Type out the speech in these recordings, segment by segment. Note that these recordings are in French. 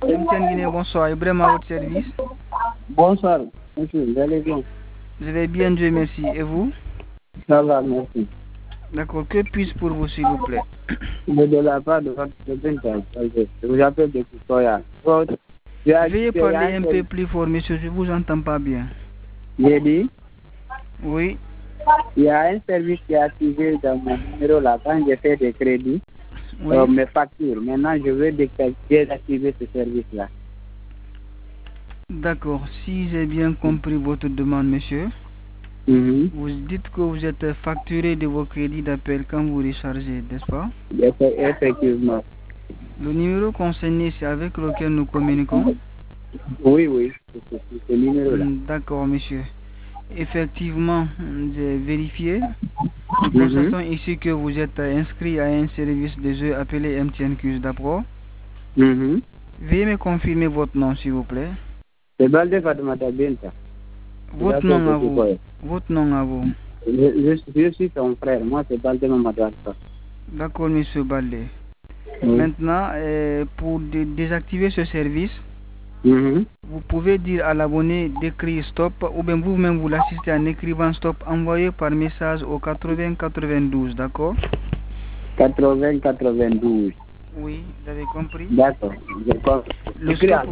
MTN Guinée, bonsoir. Ibrahim à votre service. Bonsoir, monsieur, vous allez bien? Je vais bien, Dieu merci. Et vous? Ça va, merci. D'accord, que puis-je pour vous, s'il vous plaît? De la part de votre représentant, je vous appelle de Kutoya. Veuillez parler un peu plus fort, monsieur, je vous entends pas bien. J'ai dit, Oui. il y a un service qui est activé dans mon numéro là quand j'ai fait des crédits, Oui. mes factures. Maintenant, je veux désactiver ce service-là. D'accord, si j'ai bien compris votre demande, monsieur, vous dites que vous êtes facturé de vos crédits d'appel quand vous rechargez, n'est-ce pas? Effectivement. Le numéro concerné, c'est avec lequel nous communiquons? Oui, c'est ce numéro-là. D'accord, monsieur. Effectivement, j'ai vérifié. Nous constatons ici que vous êtes inscrit à un service de jeu appelé MTN Quiz d'abord. Veuillez me confirmer votre nom, s'il vous plaît. C'est Balde Fatoumata Binta. Votre nom à vous. Votre nom à vous. Je suis ton frère. Moi, c'est Balde Mamadou. D'accord, monsieur Balde. Maintenant, pour désactiver ce service, vous pouvez dire à l'abonné d'écrire stop ou bien vous-même vous l'assistez en écrivant stop envoyé par message au 80 92, d'accord? 80 92. Oui, vous avez compris? D'accord. Le stop,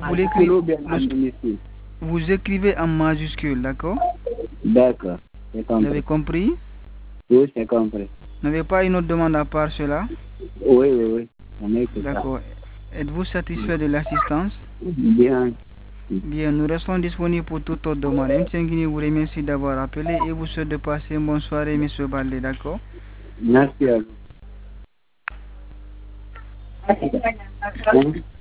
vous écrivez en majuscule, d'accord? D'accord. Vous avez compris? Oui, j'ai compris. Vous n'avez pas une autre demande à part cela? Oui. D'accord. Êtes-vous satisfait de l'assistance? Bien. Bien, nous restons disponibles pour toute autre demande. MTN Guinée vous remercie d'avoir appelé et vous souhaite de passer une bonne soirée, M. Balde, d'accord? Merci à vous.